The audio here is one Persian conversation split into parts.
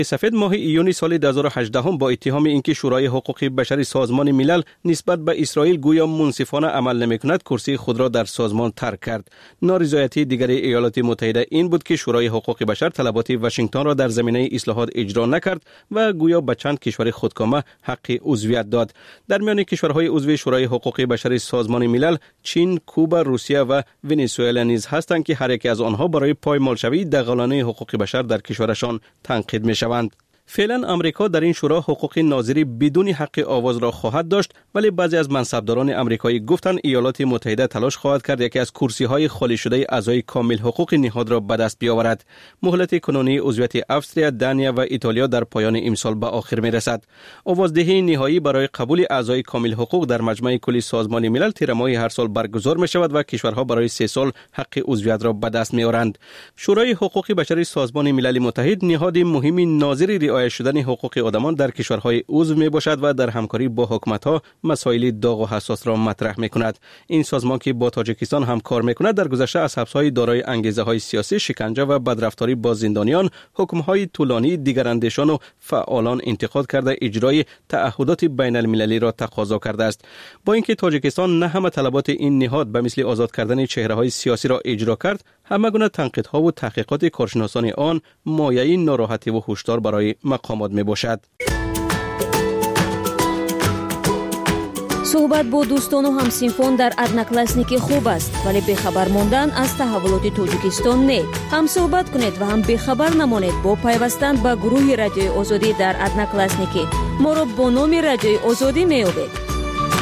سفید ماه ایون سال 2018 با اتهام اینکه شورای حقوق بشر سازمان ملل نسبت به اسرائیل گویا منصفانه عمل نمی‌کند کرسی خود را در سازمان ترک کرد. نارضایتی دیگر ایالات متحده این بود که شورای حقوق بشر طلبات واشنگتن را در زمینه اصلاحات اجرا نکرد و گویا به چند کشور خودکامه حق عضویت داد. در میان کشورهای عضو شورای حقوق بشر سازمان ملل چین، کوبا، روسیه و ونزوئلا نیز هستند که هر یک از آنها برای پایمالشوی دغلانه حقوق بشر در کشورشان تنقید می‌شوند. فعلا امریکا در این شورا حقوق ناظری بدون حق آواز را خواهد داشت، ولی بعضی از منصبداران امریکایی گفتند ایالات متحده تلاش خواهد کرد یکی از کرسی‌های خالی شده اعضای کامل حقوق نهاد را به دست بیاورد. مهلت کنونی عضویت استرالیا، دانیا و ایتالیا در پایان امسال به آخر می‌رسد. آوازدهی نهایی برای قبول اعضای کامل حقوق در مجمع کلی سازمان ملل تیر ماه هر سال برگزار می‌شود و کشورها برای 3 سال حق عضویت را به دست می‌آورند. شورای حقوق بشر سازمان ملل متحد نهاد مهم ناظر رعایت شدن حقوق آدمان در کشورهای عضو می باشد و در همکاری با حکومت‌ها مسائل داغ و حساس را مطرح می کند. این سازمان که با تاجیکستان هم کار می کند در گذشته از حبس‌های دارای انگیزه‌های سیاسی، شکنجه و بدرفتاری با زندانیان، حکم‌های طولانی دیگراندیشان و فعالان انتقاد کرده اجرای تعهدات بین المللی را تقاضا کرده است. با اینکه تاجیکستان نه همه طلبات این نهاد به مثل آزاد کردن چهره‌های سیاسی را اجرا کرد، همه گونه تنقیدها و تحقیقات کارشناسان آن مایه ناراحتی و هشدار برای مقامات می باشد. صحبت با دوستان و همسینفون در ادناکلاسنیک خوب است، ولی بخبر ماندن از تحولات تاجیکستان نه. هم صحبت کنید و هم بخبر نمانید با پیوستن به گروه رادیوی آزادی در ادناکلاسنیک. ما را با نام رادیوی آزادی می‌یابید.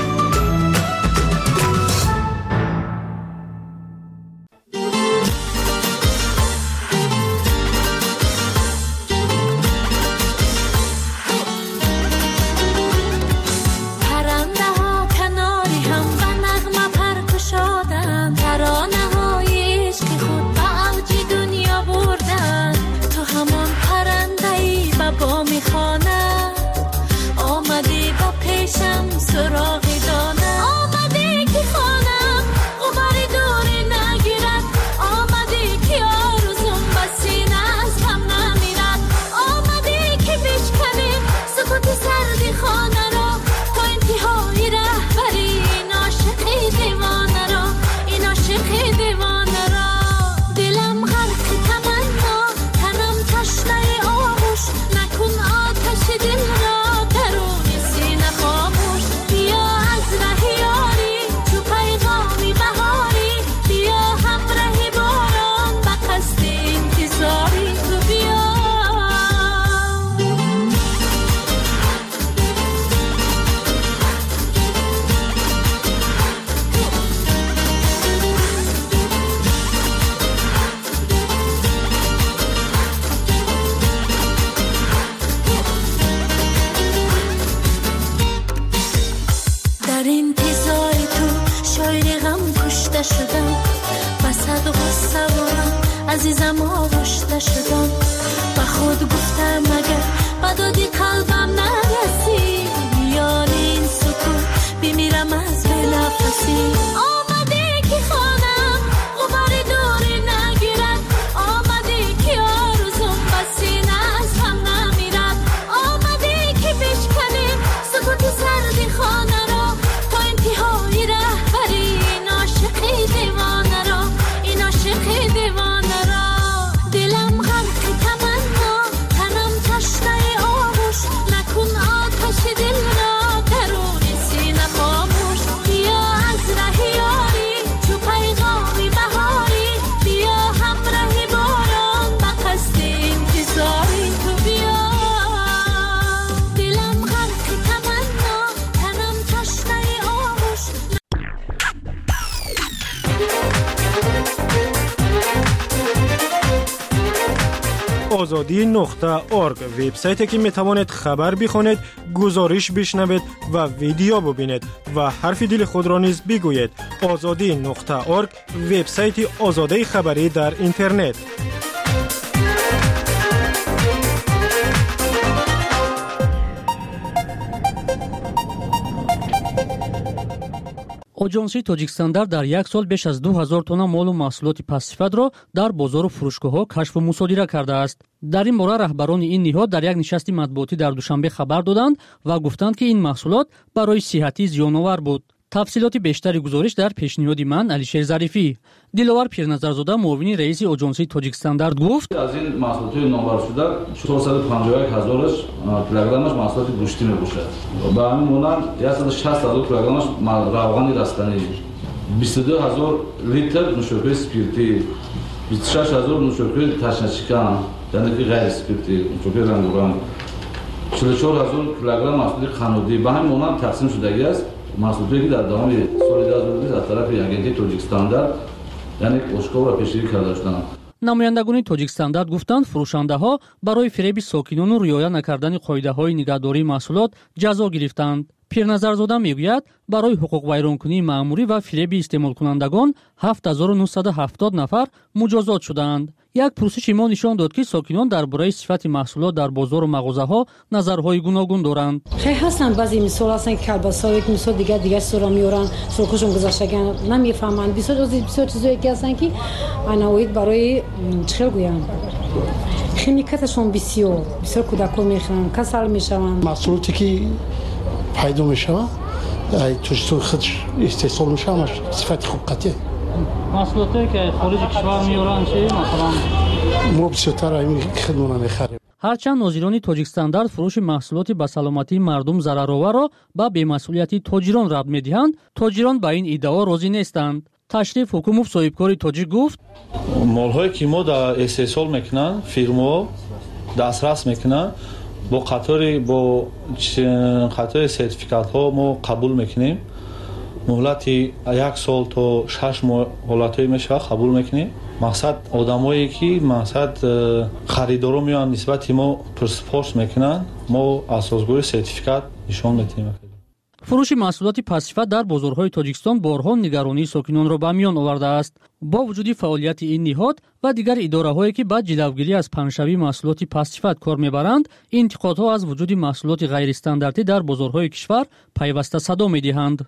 عزیزم آغشته شدم و خود گفتم اگر با دادی قلبم نرسی میان این سکوت بمیرم از بلافسی. آمده که خانم غبار دوری نگیرد، آمده که آرزوم بسینه از هم نمیرد، آمده که بشکنیم سکوت سردی خانه را تا انتهای رهبری این عاشقی دیوانه را، این عاشقی دیوانه را. دلم غرق تمنا، تنم تشنه آغوش، نکن آتش دل را درون سینه خاموش. بیا از ره یاری چو پیغامی بهاری، بیا همراه باران به قصد انتظاری تو بیا. دلم غرق تمنا، تنم تشنه آغوش. azadi.org وبسایتی که میتوانید خبر بخونید، گزارش بشنوید و ویدیو ببینید و حرف دل خود را نیز بگویید. azadi.org وبسایت آزادی خبری در اینترنت. اجنسی توجیکستاندارد در یک سال بیش از 2000 تن مال و محصولات پس‌صفت را در بازار و فروشگاه‌ها کشف و مصادره کرده است. در این باره رهبران این نهاد در یک نشست مطبوعاتی در دوشنبه خبر دادند و گفتند که این محصولات برای صحتی زیان‌آور بود. تفصیلات بیشتری گزارش در پیشنهاد من علیشیر ظریفی. دلوار پیرنظرزاده معاون رئیس اجنسی توجیکستاندارد گفت از این محصولات نامور شده 451000 کیلوگرمش محصولات گوشتی میباشد. به همین مانند 160000 کیلوگرمش روغن رستنی، 22000 لیتر نوشابه اسپریتی، 26000 نوشابه تشنجکان یعنی که غیر اسپریتی، نوشابه رنگارنگ، 44000 کیلوگرم محصولات خانودی. به همین مانند تقسیم شدگی است. محصولاتی که در دام سال 2020 از طرف اجنسی توجیکستاندارد یعنی اشکا را پیشگیری کرده شدند. نمایندگان توجیکستاندارد گفتند فروشنده‌ها برای فریب ساکنان و رعایت نکردن قاعده‌های نگهداری محصولات جزا گرفتند. پیرنظرزاده میگوید برای حقوق ویرانکنی مأموری و فریب استعمال کنندگان 7970 نفر مجازات شدند. یک پرسش ما نشان داد که ساکنان درباره صفت محصولات در بازار و مغازه‌ها نظرهای گوناگون دارند. خیلی هستن بعضی مثال هستن که کلباسایی که مثال دیگه سورا میورن سرکشون گذاشتگن نمیفهمن. بسیار چیزایی که هستن که انواید برای چخل گویم خیمیکاتشون بسیار کودکان میخرن کسل میشون. محصولاتی که پیدا میشون توش تو خودش استحصال میشون صفت خوب قطعه. محصولاتی که خارج کشور میورن چی مثلا ما بسیارتر این خدمات میخریم. هرچند ناظران توجیکستاندارد فروش محصولات به سلامتی مردم ضررآور را به بی‌مسئولیتی تاجران رد می‌دهند، تاجران به این ادعا راضی نیستند. تشریف حکومت صاحبکاری تاجیک گفت مال‌هایی که ما در استحصال میکنن فیرما دسترس میکنن با قطار سرتیفیکات ها ما قبول میکنیم. مهلت 1 سال تا 6 ماه حالتایی میشه قبول میکنیم. مقصد آدمایی که مقصد خریدارا میان نسبت ما پرسپورس میکنن ما اساسگوی سرتیفیکات نشان میدیم. فروش محصولات پس‌صفت در بازارهای تاجیکستان بارها نگرانی ساکنان را به میان آورده است. با وجود فعالیت این نهاد و دیگر اداره‌هایی که با جلوگیری از پنه‌شوی محصولات پس‌صفت کار میبرند، انتقادها از وجود محصولات غیر استانداردی در بازارهای کشور پیوسته صدا میدهند.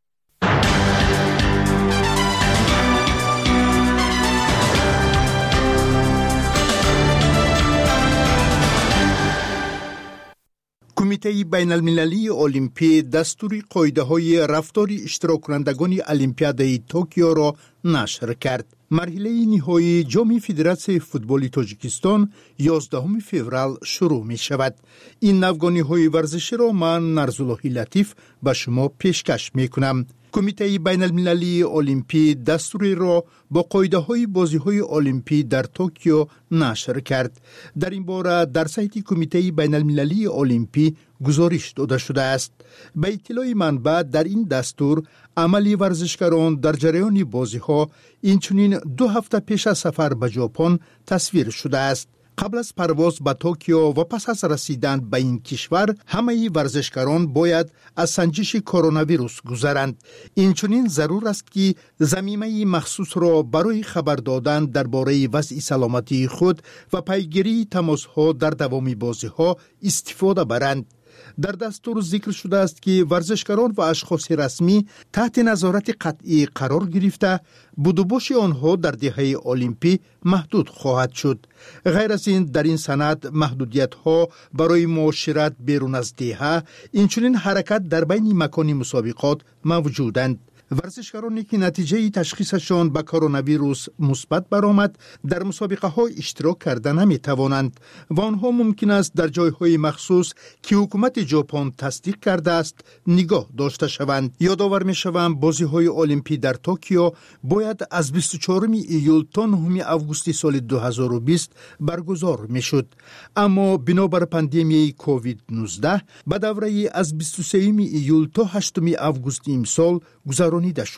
کمیته بین المللی المپی دستور قاعده‌های رفتار اشتراک کنندگان المپیادای توکیو را نشر کرد. مرحله نهایی جام فدراسیون فوتبال تاجیکستان 11 فوریه شروع می شود. این نوگانی‌های ورزشی را من نرزالله لطیف به شما پیشکش می کنم. کمیته بین المللی المپی دستوری را با قاعده‌های بازی‌های المپی در توکیو نشر کرد. در این باره در سایت کمیته بین المللی المپی گزارش داده شده است. به اطلاع منبع در این دستور عملی ورزشکاران در جریان بازی‌ها اینچنین 2 هفته پیش از سفر به ژاپن تصویر شده است. قبل از پرواز به توکیو و پس از رسیدن به این کشور همه ورزشکاران باید از سنجش کرونا ویروس گذرند. اینچنین ضرور است که ضمیمه مخصوص را برای خبر دادن درباره وضع سلامتی خود و پیگیری تماس‌ها در دوام بازی‌ها استفاده برند. در دستور ذکر شده است که ورزشکاران و اشخاص رسمی تحت نظارت قطعی قرار گرفته بودوباش آنها در دهه المپی محدود خواهد شد. غیر از این در این سند محدودیت ها برای معاشرت بیرون از دهه اینچنین حرکت در بین مکان مسابقات موجودند. ورزشکارانی که نتیجه تشخیصشان به کرونا ویروس مثبت برآمد در مسابقه ها اشتراک کرده نمی توانند و آنها ممکن است در جایهای مخصوص که حکومت ژاپن تصدیق کرده است نگاه داشته شوند. یادآور می شوم بازی های المپی در توکیو باید از 24 ایول تا 9 آگوست سال 2020 برگزار می شد، اما بنابر پاندمی کووید 19 به دوره از 23 ایول تا 8 آگوست امسال گذرانیده شد.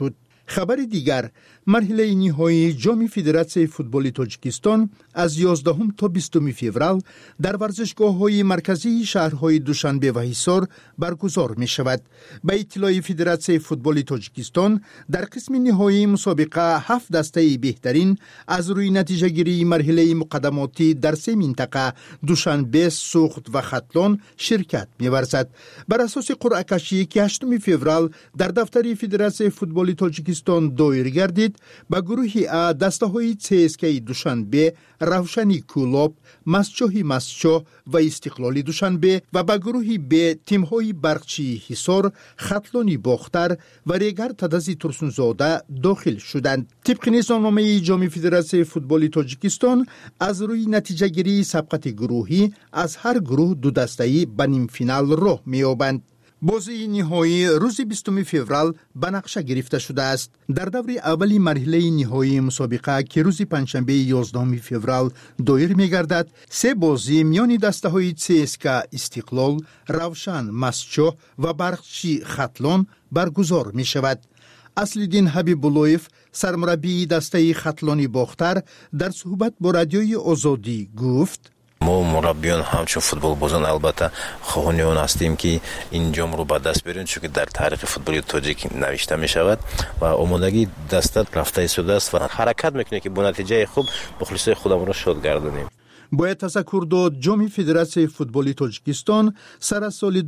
خبر دیگر، مرحله نهایی جام فدراسیون فوتبال تاجیکستان از 11 تا 20 فوریه در ورزشگاه‌های مرکزی شهرهای دوشنبه و حصار برگزار می شود. به اطلاع فدراسیون فوتبال تاجیکستان در قسم نهایی مسابقه 7 دسته بهترین از روی نتیجه گیری مرحله مقدماتی در 3 منطقه دوشنبه، سوخت و ختلان شرکت می ورزد. بر اساس قرعه کشی که 8 فوریه در دفتر فدراسیون فوتبال تاجیکستان دایر گردید، با گروه ا دسته های CSKA دوشنبه، روشنی کولوب، مسجوهی مسجو و استقلالی دوشنبه و با گروه ب تیم های برقچی حصار، ختلانی باختر و ریگر تدزی ترسونزاده داخل شدند. طبق نظامنامه جام فدراسیون فوتبال تاجیکستان از روی نتیجه گیری سبقت گروهی از هر گروه 2 دسته‌ای به نیم فینال راه می‌یابند. بازی نهایی روز 20 فوریه به نقشه گرفته شده است. در دور اولی مرحله نهایی مسابقه که روز پنجشنبه 11 فوریه دایر می‌گردد، 3 بازی میان دسته‌های CSKA استقلال، روشن مسجو و برقچی ختلان برگزار می‌شود. اصل‌الدین حبیب‌الله‌یف، سرمربی دسته ختلانی باختر، در صحبت با رادیوی آزادی گفت: ما مربیان همچون فوتبال بازان البته خواهان هستیم که این جام رو به دست بیاریم، چون که در تاریخ فوتبال تاجیک نوشته می شود و آمادگی دست رفته ایستاده است و حرکت میکنه که با نتیجه خوب مخلصای خودمون رو شاد گردانیم. باید تذکر داد جام فدراسیون فوتبال تاجیکستان سر از سال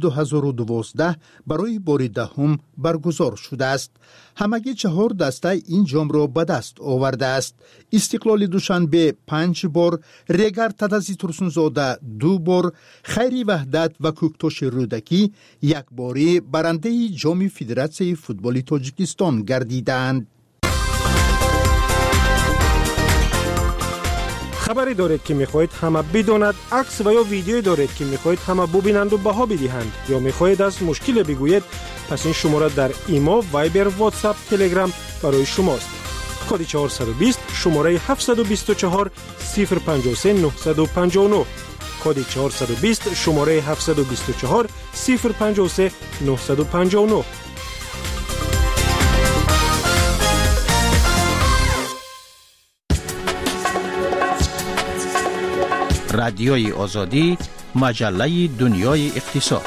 2012 برای بار دهم برگزار شده است. همگی 4 دسته این جام را به دست آورده است. استقلال دوشنبه 5 بار، ریگر تدزی ترسونزاده 2 بار، خیری وحدت و کوکتوش رودکی 1 باری برنده جام فدراسیون فوتبال تاجیکستان گردیدند. خبری دارید که میخواهید همه بداند، عکس و یا ویدیویی دارید که میخواهید همه ببینند و بها بدهند، یا میخواهید از مشکل بگویید، پس این شماره در ایما، وایبر، واتساپ، تلگرام برای شماست. کد 420 شماره 724 053 959. کد 420 شماره 724 053 959. رادیوی آزادی، مجله دنیای اقتصاد.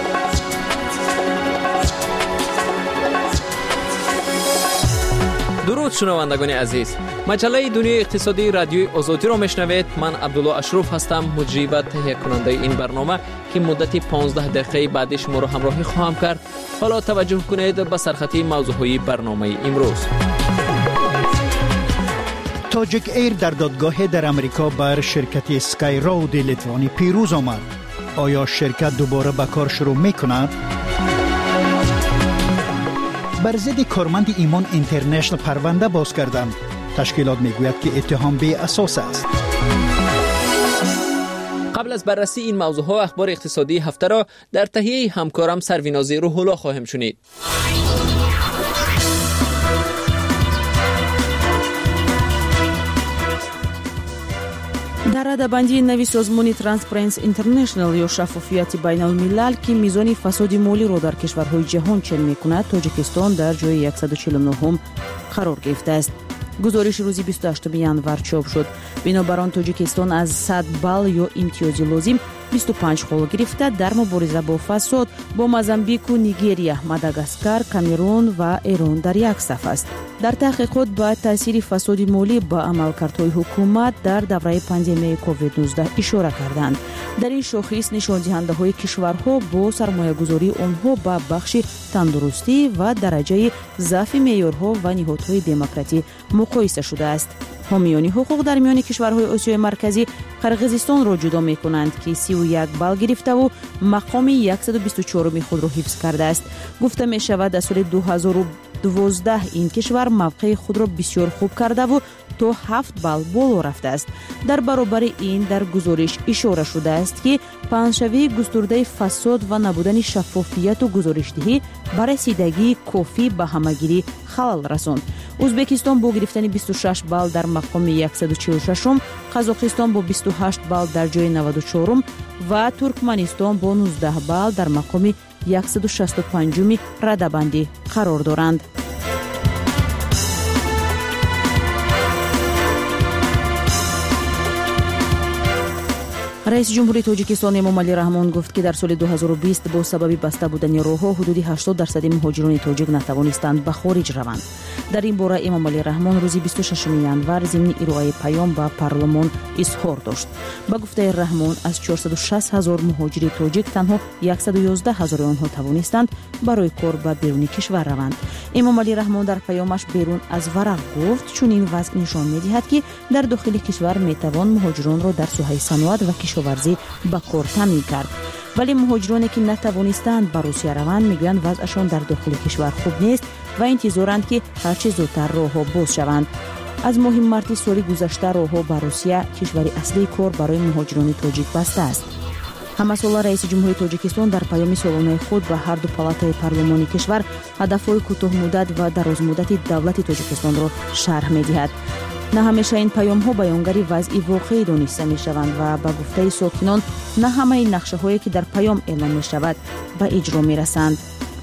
درود شنوندگان عزیز، مجله دنیای اقتصادی رادیوی آزادی را میشنوید. من عبدالله اشرف هستم، مجری و تهیه کننده این برنامه که مدتی 15 دقیقه بعد شما را همراهی خواهم کرد. حالا توجه کنید به سرخطی موضوعهای برنامه امروز. تاجیک ایر در دادگاه در امریکا بر شرکت اسکای راود لیتوانی پیروز آمد. آیا شرکت دوباره به کار شروع میکند؟ بر ضد کارمند ایمان اینترنشنال پرونده باز کردند. تشکیلات میگوید که اتهام بی اساس است. قبل از بررسی این موضوعها اخبار اقتصادی هفته را در تهیه همکارم سرویناز روح‌الله خواهیم شنید. در رده‌بندی نوی سازمان ترانسپرنس اینترنشنال یا شفافیت بین الملل که میزان فساد مالی را در کشورهای جهان چنین میکند، تاجیکستان در جای 149 قرار گرفته است. گزارش روزی 28 ژانویه چاپ شد. بنابر آن تاجیکستان از 100 بال یا امتیاز لازم 25 خال گرفته در مبارزه با فساد با موزامبیک و نیگریا، ماداگاسکار، کامرون و ایران در یک صف است. در تحقیقات با تاثیر فساد مالی با عملکردهای حکومت در دوره پاندمی کووید 19 اشاره کردند. در این شاخص نشان دهنده های کشورها با سرمایه گذاری آنها با بخش تندرستی و درجه ضعف معیارها و نهادهای دموکراتی مقایسه شده است. حامیان حقوق در میان کشورهای آسیای مرکزی قرقیزستان را جدا می کنند که 31 بال گرفته و مقام 124 خود را حفظ کرده است. گفته می شود در سال 2012 این کشور موقع خود را بسیار خوب کرده و تا 7 بال بالا رفته است. در برابر این در گزارش اشاره شده است که پنجشنبه گسترده فساد و نبودن شفافیت و گزارشدهی بر رسیدگی کافی به همگیری خلل رساند. ازبکستان با گرفتن 26 بال در مقام 146م، قزاقستان با 28 بال در جای 94م و ترکمنستان با 19 بال در مقام 165م رده‌بندی قرار دارند. رئیس جمهوری تاجیکستان امامعلی رحمان گفت که در سال 2020 با سبب بسته بودن راه‌ها حدود 80% مهاجران تاجیک نتوانستند به خارج روند. در این باره امامعلی رحمان روز 26 ینور ضمن ارائه پیام به پارلمان اظهار داشت. با گفته رحمان از 460,000 مهاجر تاجیک تنها 111,000 آنها توانستند برای کار به بیرون کشور روند. امامعلی رحمان در پیامش بیرون از ورق گفت چون این وضع نشان می‌دهد که در داخل کشور میتوان مهاجران را در ساحه صنعت و کشاورزی به کار تامین کرد. ولی مهاجرانی که نتوانستند به روسیه روند میگویند وضعشان در داخل کشور خوب نیست و انتظارند که هرچه زودتر راه‌ها باز شوند. از ماه مارس سال گذشته راه‌ها به روسیه کشور اصلی کار برای مهاجران تاجیک بسته است. همسال رئیس جمهوری تاجیکستان در پیام سالانه خود به هر دو پالاتای پارلمانی کشور هدف‌های کوتاه مدت و دراز مدت دولت تاجیکستان را شرح می‌دهد. نه همیشه این پیام‌ها بیانگری وضعی واقعی دانسته می‌شوند و به گفته ساکنان نه همه این نقشه‌هایی که در پیام اعلام می‌شود به اجرا می‌رسند.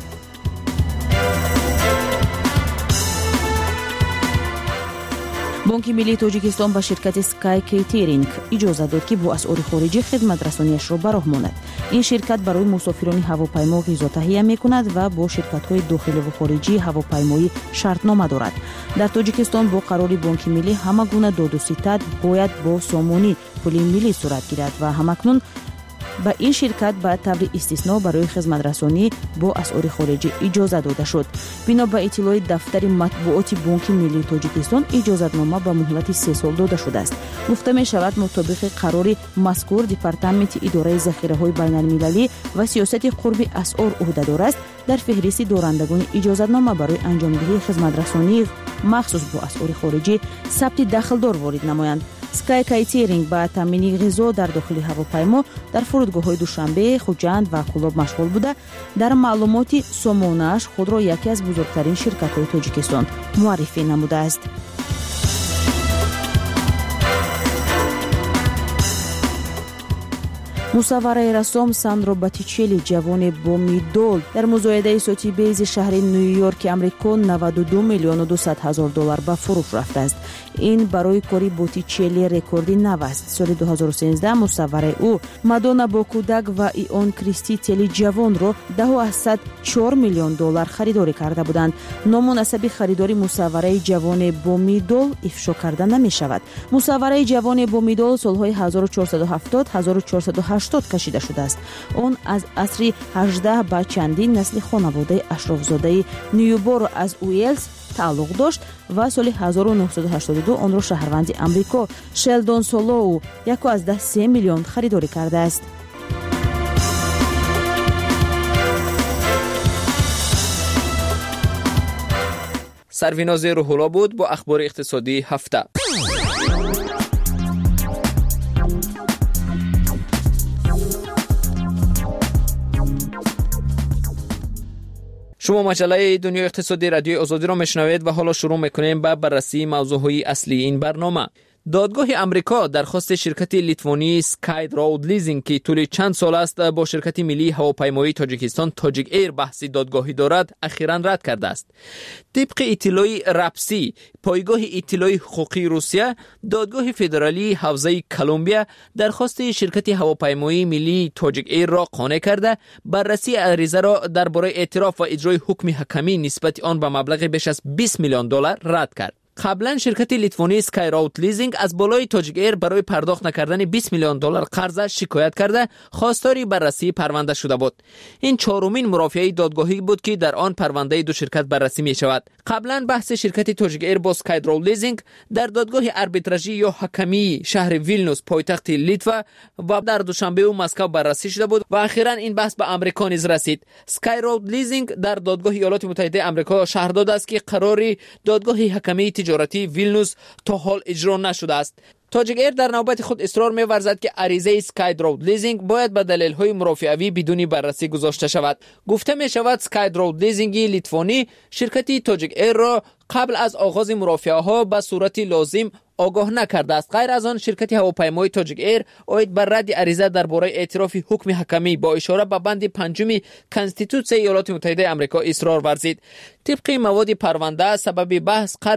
بانک ملی تاجیکستان به شرکت سکای کیترینگ اجازه داد که با اسعار خارجی خدمت رسانیش را به راه ماند. این شرکت برای مسافران هواپیما غذا تهیه می‌کند و با شرکت‌های داخلی و خارجی هواپیمایی شرطنامه دارد. در تاجیکستان با قرار بانک ملی همه گونه داد و ستد باید با سامانی پول ملی صورت گیرد و همکنون با این شرکت به طور استثنا برای خدمت رسانی با اسعار خارجی اجازه داده شد. بنا به اطلاع دفتر مطبوعات بانک ملی تاجیکستان اجازتنامه به مهلت 3 سال داده شده است. گفته می شود مطابق قرار مذکور دپارتمنت اداره ذخیره‌های بین‌المللی و سیاست قرب اسعار عهدهدار است در فهرست دارندگان اجازتنامه برای انجامدهی خدمت رسانی مخصوص با اسعار خارجی ثبت دخلدار وارد نمایند. سکای کیترینگ با تامین غذا در داخل هواپیما در فرودگاه‌های دوشنبه، خوجند و کلاب مشغول بوده. در معلومات سامانه‌اش خود را یکی از بزرگترین شرکت‌های تاجیکستان معرفی نموده است. مصور رسام ساندرو باتیچلی جوان بومیدول در مزایده سوتیبیز شهر نیویورک امریکا 92 میلیون و 200 هزار دلار به فروش رفته است. این برای کاری بوتیچلی رکوردی نو است. سال 2013 مصور او مادونا با کودک و ایون کریستی تلی جوان را 10.4 میلیون دلار خریداری کرده بودند. نامناسب خریداری مصور جوان بومیدول افشا کرده نمی شود. مصور جوان بومیدول سالهای 1470-1480 کشیده شده است. آن از عصر 18 با چندین نسل خانواده اشرافزاده نیوبورو از ویلز تعلق داشت و سال 1982 آن را شهروند امریکا شلدون سولو 1.3 میلیون خریداری کرده است. سرویناز روح‌الله بود با اخبار اقتصادی هفته. شما مجله دنیای اقتصادی رادیوی آزادی را میشنوید و حالا شروع میکنیم به بررسی موضوعهای اصلی این برنامه. دادگاه امریکا درخواست شرکت لیتوانی سکای رود لیزینگ که طول چند سال است با شرکت ملی هواپیمایی تاجیکستان تاجیک ایر بحثی دادگاهی دارد اخیراً رد کرده است. طبق اطلاع رپسی پایگاه اطلاع حقوقی روسیه، دادگاه فدرالی حوزه کلمبیا درخواست شرکت هواپیمایی ملی تاجیک ایر را قانع کرده بررسی عریضه را درباره اعتراف و اجرای حکم حکمی نسبت آن به مبلغ بیش از 20 میلیون دلار رد کرد. قبلا شرکت لیتوانی سکای رود لیزینگ از بالای تاجیک ایر برای پرداخت نکردن 20 میلیون دلار قرض شکایت کرده خواستار بررسی پرونده شده بود. این چهارمین مرافعه دادگاهی بود که در آن پرونده دو شرکت بررسی می شود. قبلا بحث شرکت تاجیک ایر با سکای رود لیزینگ در دادگاه آربیتراژی یا حکمی شهر ویلنوس پایتخت لیتوا و در دوشنبه و مسکو بررسی شده بود و اخیراً این بحث به امریکا نیز رسید. سکای رود لیزینگ در دادگاه ایالات متحده آمریکا شهر داده است که قرار دادگاه حکمی تجارتی ویلنوس تا حال اجرا نشده است. تاجیک ایر در نوبت خود اصرار می‌ورزد که عریضه سکای رود لیزینگ باید به دلایل‌های مرافعه‌ای بدون بررسی گذاشته شود. گفته می‌شود سکای رود لیزینگ لیتوانی شرکت تاجیک ایر را قبل از آغاز مرافعه‌ها به صورت لازم آگاه نکرده است. غیر از آن شرکت هواپیمایی تاجیک ایر اوید بر رد عریضه درباره اعتراف حکم حکمی با اشاره به بند 5 کانستیتوسیون ایالات متحده آمریکا اصرار ورزید. طبق مواد پرونده سبب بحث قرض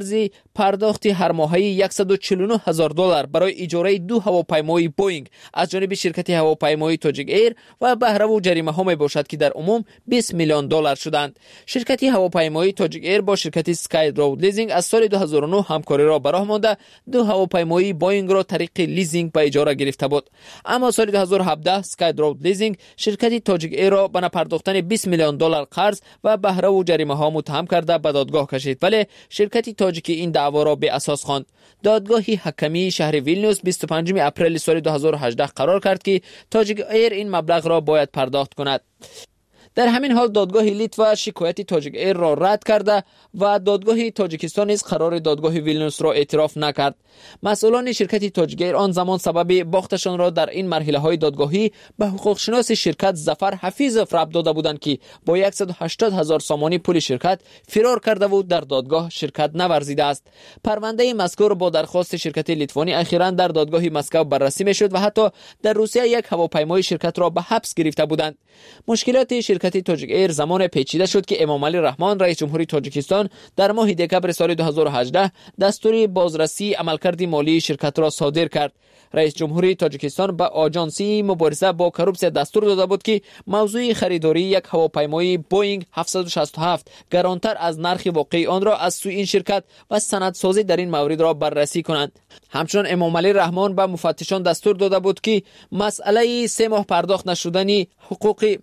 پرداخت هر ماهی $149,000 برای اجاره 2 هواپیمای بوینگ از جانب شرکت هواپیمایی تاجیک ایر و بهره و جریمه ها می باشد که در عموم $20 میلیون شدند. شرکت هواپیمایی تاجیک ایر با شرکت سکای رود لیزینگ از سال 2009 همکاری را به راه مانده 2 هواپیمای بوینگ را طریق لیزینگ به اجاره گرفته بود. اما سال 2017 سکای رود لیزینگ شرکت تاجیک ایر را به نپرداختن $20 میلیون قرض و بهره و جریمه ها متهم کرده به دادگاه کشید، ولی شرکت تاجیک این دعوا را به اساس خواند. دادگاه حکمی شهر ویلنیوس 25 اپریل سال 2018 قرار کرد که تاجیک ایر این مبلغ را باید پرداخت کند. در همین حال دادگاه لیتوا شکایت تاجیک ایر را رد کرده و دادگاه تاجیکستان نیز قرار دادگاه ویلنیوس را اعتراف نکرد. مسئولان شرکت تاجیک ایر آن زمان سبب باختشان را در این مرحله های دادگاهی به حقوق شناس شرکت ظفر حفیظов ربط داده بودند که با 180,000 سامانی پول شرکت فرار کرده و در دادگاه شرکت نورزیده است. پرونده مذکور با درخواست شرکت لیتوانی اخیراً در دادگاه مسکو بررسی میشد و حتی در روسیه یک هواپیمای شرکت را به حبس گرفته بودند. مشکلات شرکت تاجیک ایر زمان پیچیده شد که امام علی رحمان رئیس جمهوری تاجیکستان در ماه دکمبر سال 2018 دستور بازرسی عملکرد مالی شرکت را صادر کرد. رئیس جمهوری تاجیکستان به آژانسی مبارزه با کروپسیا دستور داده بود که موضوع خریداری یک هواپیمای بوینگ 767 گرانتر از نرخ واقعی آن را از سوی این شرکت و سندسازی در این مورد را بررسی کنند. همچنین امام علی رحمان به مفتشان دستور داده بود که مسئله 3 ماه پرداخت نشدنی حقوقی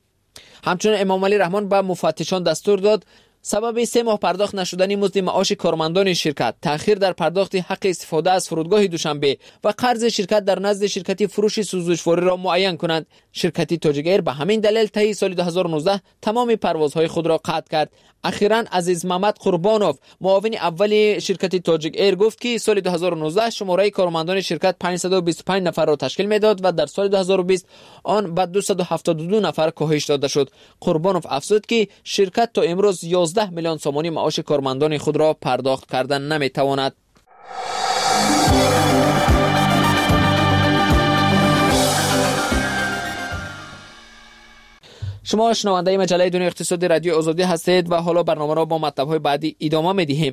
سبب 3 ماه پرداخت نشدنی مزد معاش کارمندان شرکت، تأخیر در پرداخت حق استفاده از فرودگاه دوشنبه و قرض شرکت در نزد شرکت فروش سوزشواری را معین کنند. شرکت تاجیک ایر به همین دلیل طی سال 2019 تمام پروازهای خود را قطع کرد. اخیراً عزیز محمد قربانوف معاون اول شرکت تاجیک ایر گفت که سال 2019 شماره کارمندان شرکت 525 نفر را تشکیل میداد و در سال 2020 آن به 272 نفر کاهش داده شد. قربانوف افزود که شرکت تا امروز 11 میلیون سامانی معاش کارمندان خود را پرداخت کردن نمیتواند. شما شنونده مجله دنیای اقتصادی رادیو آزادی هستید و حالا برنامه را با مطلب‌های بعدی ادامه می‌دهیم.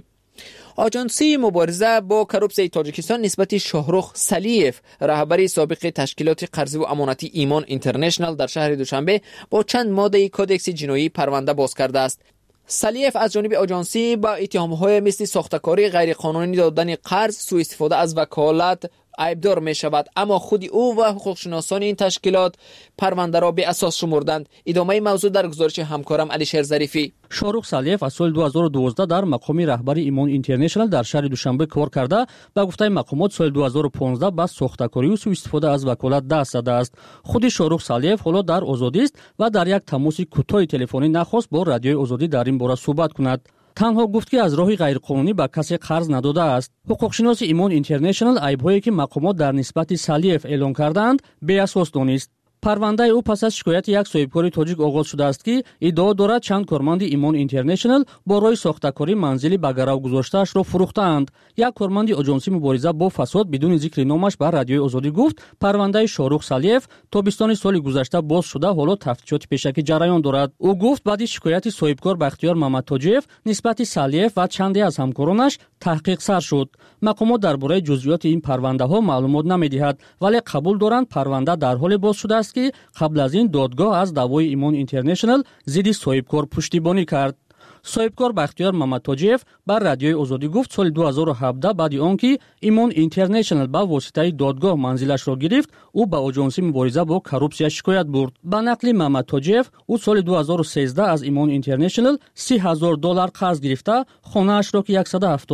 آژانسی مبارزه با کروپسیا تاجیکستان نسبت شاهرخ سلیف رهبر سابق تشکیلات قرضی و امانتی ایمان اینترنشنال در شهر دوشنبه با چند ماده کودکس جنایی پرونده باز کرده است. سلیف از جانب آژانسی با اتهام‌های مثل ساختکاری غیرقانونی دادن قرض، سوء استفاده از وکالت عیبدار می شود، اما خود او و حقوقشناسان این تشکیلات پرونده را به اساس شمردند. ادامه موضوع در گزارش همکارم علیشیر ظریفی. شاهرخ سلیف از سال 2012 در مقام رهبری ایمان اینترنشنال در شهر دوشنبه کار کرده و گفته مقامات سال 2015 با ساختکاری و سوء استفاده از وکالت دست زده است. خود شاهرخ سلیف حالا در آزادی است و در یک تماس کوتاه تلفنی نخواست با رادیوی آزادی در این باره صحبت کند. تنها گفت که از راه غیرقانونی به کسی قرض نداده است. حقوقشناس ایمان اینترنشنال عیب‌هایی که مقامات در نسبت سلیف اعلام کردند بی اساس دانست. پرونده او پس از شکایت یک صاحبکار تاجیک آغاز شده است که ادعا دارد چند کارمند ایمان اینترنشنال با راه ساختکاری منزلی به گرو گذاشته‌اش را فروختند. یک کارمند آژانسی مبارزه با فساد بدون ذکر نامش بر رادیوی آزادی گفت پرونده شاهرخ سلیف تابستان سال گذشته باز شده، حالا تفتیشات پیشکی جریان دارد. او گفت بعد شکایت صاحبکار بختیار محمد تاجیف نسبت سلیف و چندی از همکارانش تحقیق سر شد. مقامات درباره جزئیات این پرونده ها معلومات نمی‌دهند، ولی قبول دارند پرونده در حال باز شده است که قبل از این دادگاه از دعوای ایمان اینترنشنال ضد صاحبکار پشتیبانی کرد. صاحبکار بختیار محمد تاجیف بر رادیوی آزادی گفت سال 2017 بعد آنکه ایمان اینترنشنال با واسطه دادگاه منزلش را گرفت، او به آژانسی مبارزه با کروپسیا شکایت برد. به نقل محمد تاجیف او سال 2013 از ایمان اینترنشنال $30,000 قرض گرفته خانه‌اش را که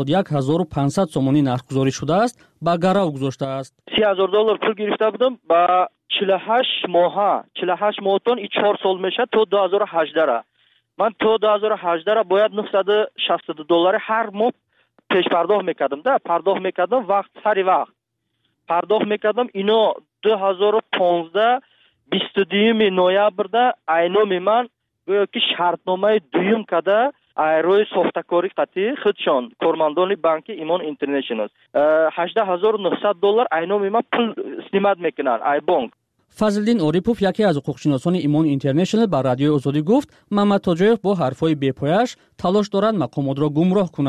171,500 سامانی نرخ‌گذاری شده است به گرو گذاشته است. $30,000 پول گرفته بودم با 48 ماهتون 4 سال میشه تا 2018 را. من تا 2018 را باید $960 هر ماه پیش پرداخت میکردم وقت سری وقت پرداخت میکردم. اینا 2015 22 نوامبر اینا من گویا که شرطنامه دویم کده روی ساختکاری قطعی خودشان کارمندان بانک ایمان اینترنشنال $18,900 اینا من پول استیماد میکنن ای بانک. فضلدین عارفوف یکی از حقوقشناسان ایمان اینترنشنال بر رادیوی آزادی گفت محمد تاجیف با حرفای بی‌پایه‌اش تلاش دارد مقامات را گمراه کند.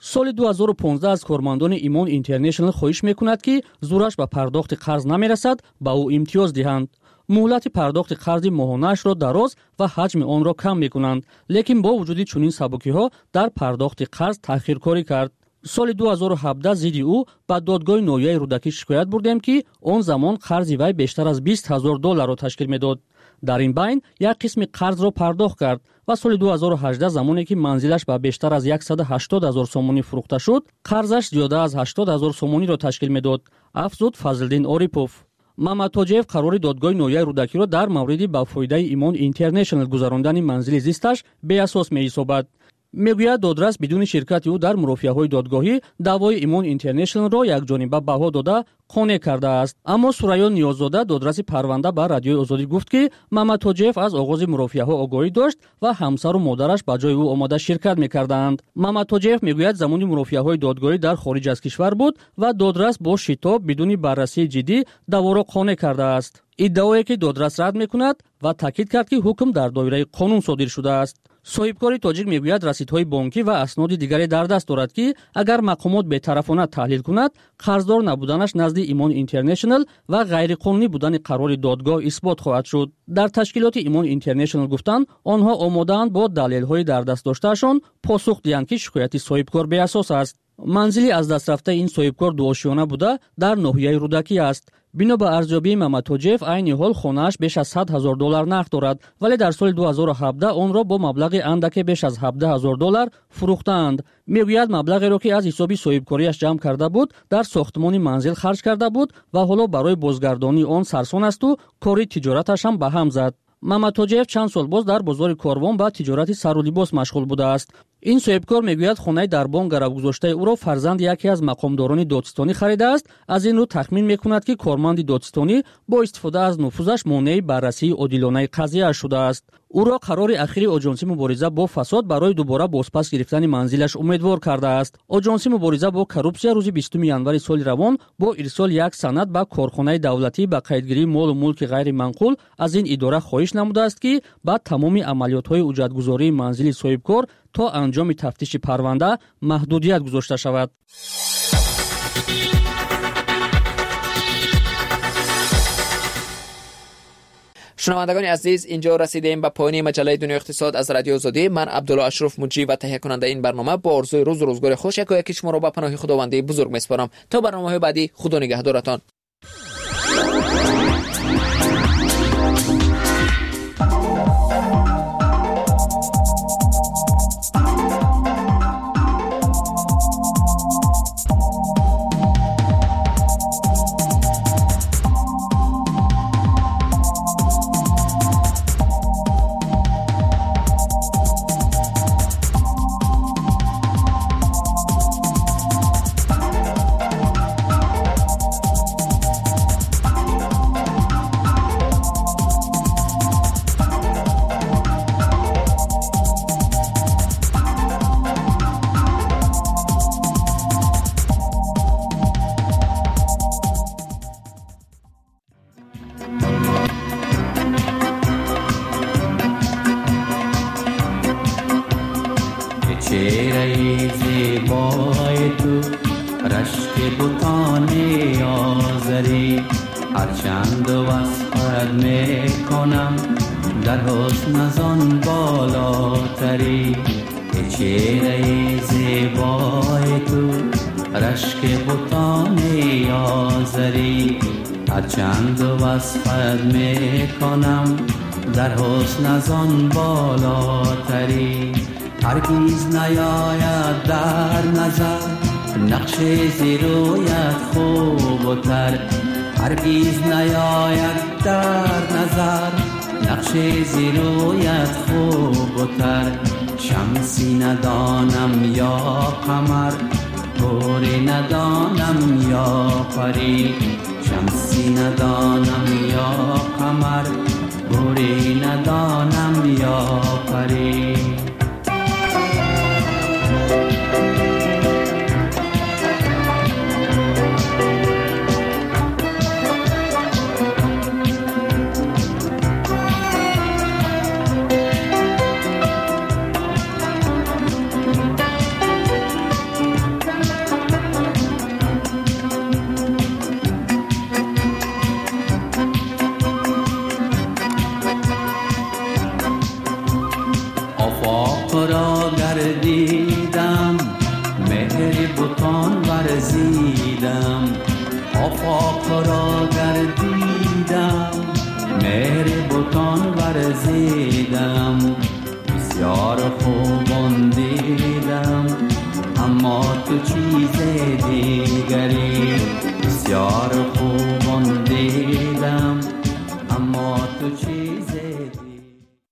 соли 2015 аз кормандони Имон Интернешнл хоҳиш мекунад ки зураш ба пардохти қарз намерасад, ба ӯ имтиёз диҳанд. муҳлати пардохти қарзи моҳонаашро дароз ва ҳаҷми онро кам мекунанд, лекин бо вуҷуди чунин сабукиҳо дар пардохти қарз таъхиркорӣ кард. соли 2017 зидди ӯ ба додгоҳи ноҳияи рӯдакӣ шикоят бурдем ки он замон қарзи вай бештар аз $20,000 ташкил медод. дар ин байн як қисми қарзро пардохт кард ва соли 2018 замоне ки манзилаш ба бештар аз 180,000 сомонӣ фурӯхта шуд, қарзаш зиёда аз 80,000 сомониро ташкил медод, афзуд Фазлиддин Орипов. Маматоҷиев қарори додгоҳи ноҳияи рӯдакиро дар мавриди ба фоидаи Имон Интернешнл гузарондани манзили зисташ беасос меҳисобад. мегӯяд додрас бидуни ширкати ӯ дар мурофиаҳои додгоҳӣ даъвои Имон Интернешнлро якҷониба баҳо дода қонеъ кардааст. аммо Сурайё Ниёззода, додраси парванда ба Радиои Озодӣ гуфт ки Маматоҷиев аз оғози мурофиаҳо огоҳӣ дошт ва ҳамсару модараш ба ҷои ӯ омода ширкат мекардаанд. Маматоҷиев мегӯяд замони мурофиаҳои додгоҳӣ дар хориҷ аз кишвар буд ва додрас бо шитоб бидуни баррасии ҷиддӣ даъворо қонеъ кардааст. иддаое ки додрас рад мекунад ва таъкид кард ки ҳукм дар доираи қонун содир шудааст. соҳибкори тоҷик мегӯяд расидҳои бонкӣ ва асноди дигаре дар даст дорад ки агар мақомот бетарафона таҳлил кунад, қарздор набуданаш назди Имон Интернешнл ва ғайриқонунӣ будани қарори додгоҳ исбот хоҳад шуд. дар ташкилоти Имон Интернешнл гуфтанд, онҳо омодаанд бо далелҳои дар даст доштаашон посух диҳанд ки шикояти соҳибкор беасос аст. манзили аз дастрафтаи ин соҳибкор дуошиёна буда дар ноҳияи рӯдакӣ аст. бино ба арзёбии Маматоҷиев, айни ҳол хонааш беш аз $100,000 нақд дорад, вале дар соли 2017 онро бо маблағи андаке беш аз $17,000 фурӯхтаанд. мегӯяд маблағеро ки аз ҳисоби соҳибкориаш ҷамъ карда буд, дар сохтмони манзил харҷ карда буд ва ҳоло барои бозгардонии он сарсон асту кори тиҷораташ ҳам ба ҳам зад. Маматоҷиев чанд сол боз дар бозори Корвон ба тиҷорати сару либос машғул будааст. ин соҳибкор мегӯяд хонаи дар бон гаравгузоштаи ӯро фарзанди яке аз мақомдорони додистонӣ харидааст. аз ин рӯ тахмин мекунад ки корманди додистонӣ бо истифода аз нуфузаш монеи баррасии одилонаи қазияаш шудааст. ӯро қарори ахири Оҷонси мубориза бо фасод барои дубора бозпас гирифтани манзилаш умедвор кардааст. Оҷонси мубориза бо коррупсия рӯзи 20 январи соли равон бо ирсоли як санад ба корхонаи давлатӣ ба қайдгирии молу мулки ғайриманқул аз ин идора хоҳиш намудааст ки ба тамоми амалиётҳои ҳуҷҷатгузории манзили соҳибкор то анҷоми тафтиши парванда маҳдудият гузошта шавад. шунавандагони азиз, инҷо расидем ба поёни маҷаллаи Дунёи иқтисод аз Радиои Озодӣ. ман Абдулло Ашруф муҷрӣ ва таҳиякунандаи ин барнома бо орзуи рӯзу рӯзгори хуш якояки шуморо ба паноҳи худованди бузург меспорам. то барномаҳои баъдӣ, худо нигаҳдоратон. هرچند وصفت میکنم در حسن از آن بالاتری، چهره زیبای تو رشک بتان آذری. هرچند وصفت میکنم در حسن از آن بالاتری، هرگز نیاید در نظر نقش زیرویت خوب و تر، هرگز نیاید در نظر نقش زیرویت خوب و تر. شمسی ندانم یا قمر، گوری ندانم یا پری، شمسی ندانم یا قمر، گوری ندانم یا پری. آفاق را گردیدم، مهر بتان ورزیدم، بسیار خوبان دیدم، اما تو چیز دیگری. بسیار خوبان دیدم